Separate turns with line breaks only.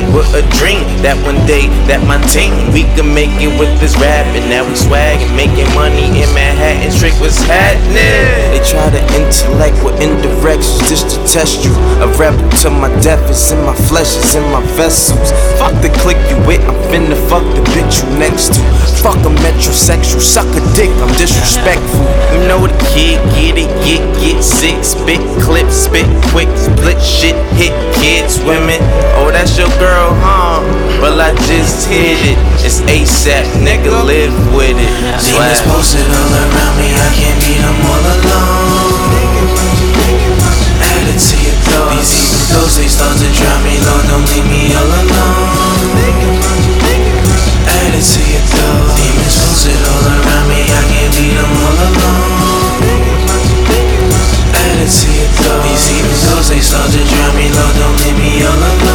with a dream that one day that my team, we can make it with this rap. And now we swaggin', making money in Manhattan. Straight what's happening. They try to intellect with indirections just to test you. A rebel to my death is in my flesh, is in my vessels. Fuck the click you with, I'm finna fuck the bitch you next to. Fuck a metrosexual, suck a dick, I'm disrespectful. You know the kid, get it, get sick. Spit clips, spit quick, split shit, hit kids, women. Oh, that's your girl, huh? Well, I just hit it. It's ASAP, nigga, live with it.
Demons posted all around me, I can't beat them all alone. Add it to your thoughts. These evil thoughts, they start to drown me. Lord, don't leave me all alone. Add it to your thoughts. Demons posted all around me, I can't beat them all alone. Add it to your thoughts. These evil thoughts, they start to drown me. Lord, don't leave me all alone.